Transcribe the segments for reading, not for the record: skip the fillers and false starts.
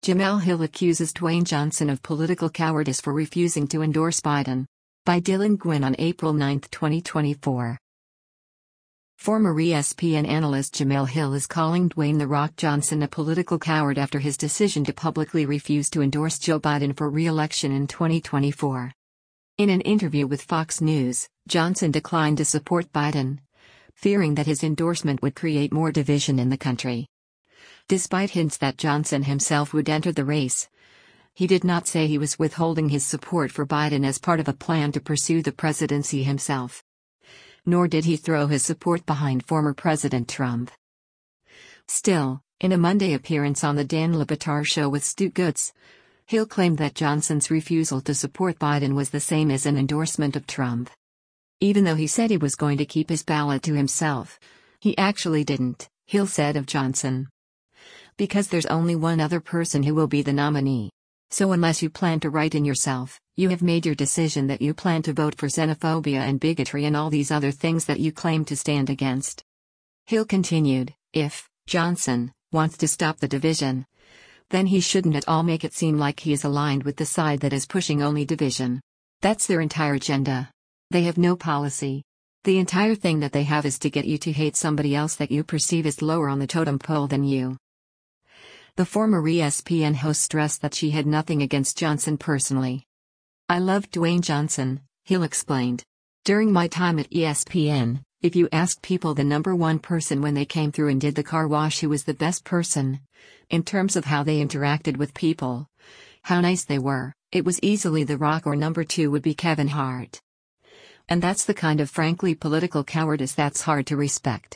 Jemele Hill accuses Dwayne Johnson of political cowardice for refusing to endorse Biden. By Dylan Gwynn on April 9, 2024. Former ESPN analyst Jemele Hill is calling Dwayne "The Rock" Johnson a political coward after his decision to publicly refuse to endorse Joe Biden for re-election in 2024. In an interview with Fox News, Johnson declined to support Biden, fearing that his endorsement would create more division in the country. Despite hints that Johnson himself would enter the race, he did not say he was withholding his support for Biden as part of a plan to pursue the presidency himself. Nor did he throw his support behind former President Trump. Still, in a Monday appearance on the Dan Le Batard Show with Stu Gutz, Hill claimed that Johnson's refusal to support Biden was the same as an endorsement of Trump. Even though he said he was going to keep his ballot to himself, he actually didn't, Hill said of Johnson. Because there's only one other person who will be the nominee. So unless you plan to write in yourself, you have made your decision that you plan to vote for xenophobia and bigotry and all these other things that you claim to stand against. Hill continued, if Johnson wants to stop the division, then he shouldn't at all make it seem like he is aligned with the side that is pushing only division. That's their entire agenda. They have no policy. The entire thing that they have is to get you to hate somebody else that you perceive as lower on the totem pole than you. The former ESPN host stressed that she had nothing against Johnson personally. I loved Dwayne Johnson, Hill explained. During my time at ESPN, if you asked people the number one person when they came through and did the car wash who was the best person, in terms of how they interacted with people, how nice they were, it was easily The Rock, or number two would be Kevin Hart. And that's the kind of frankly political cowardice that's hard to respect.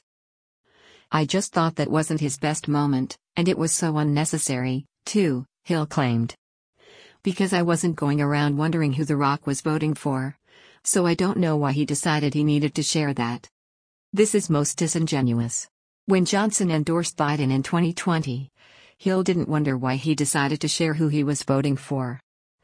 I just thought that wasn't his best moment, and it was so unnecessary, too, Hill claimed. Because I wasn't going around wondering who The Rock was voting for. So I don't know why he decided he needed to share that. This is most disingenuous. When Johnson endorsed Biden in 2020, Hill didn't wonder why he decided to share who he was voting for.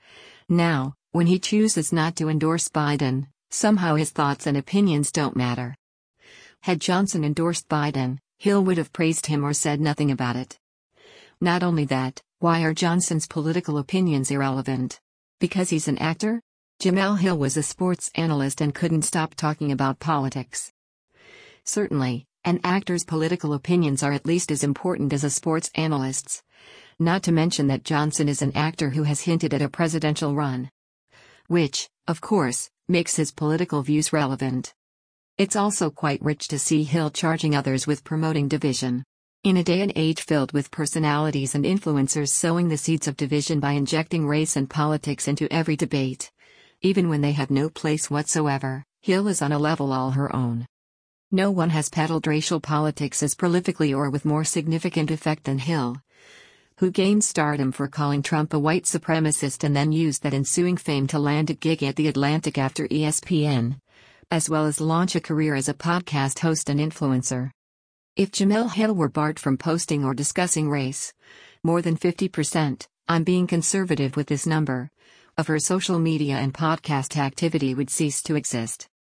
Now, when he chooses not to endorse Biden, somehow his thoughts and opinions don't matter. Had Johnson endorsed Biden, Hill would have praised him or said nothing about it. Not only that, why are Johnson's political opinions irrelevant? Because he's an actor? Jemele Hill was a sports analyst and couldn't stop talking about politics. Certainly, an actor's political opinions are at least as important as a sports analyst's. Not to mention that Johnson is an actor who has hinted at a presidential run. Which, of course, makes his political views relevant. It's also quite rich to see Hill charging others with promoting division. In a day and age filled with personalities and influencers sowing the seeds of division by injecting race and politics into every debate, even when they have no place whatsoever, Hill is on a level all her own. No one has peddled racial politics as prolifically or with more significant effect than Hill, who gained stardom for calling Trump a white supremacist and then used that ensuing fame to land a gig at The Atlantic after ESPN, as well as launch a career as a podcast host and influencer. If Jemele Hill were barred from posting or discussing race, more than 50%, I'm being conservative with this number, of her social media and podcast activity would cease to exist.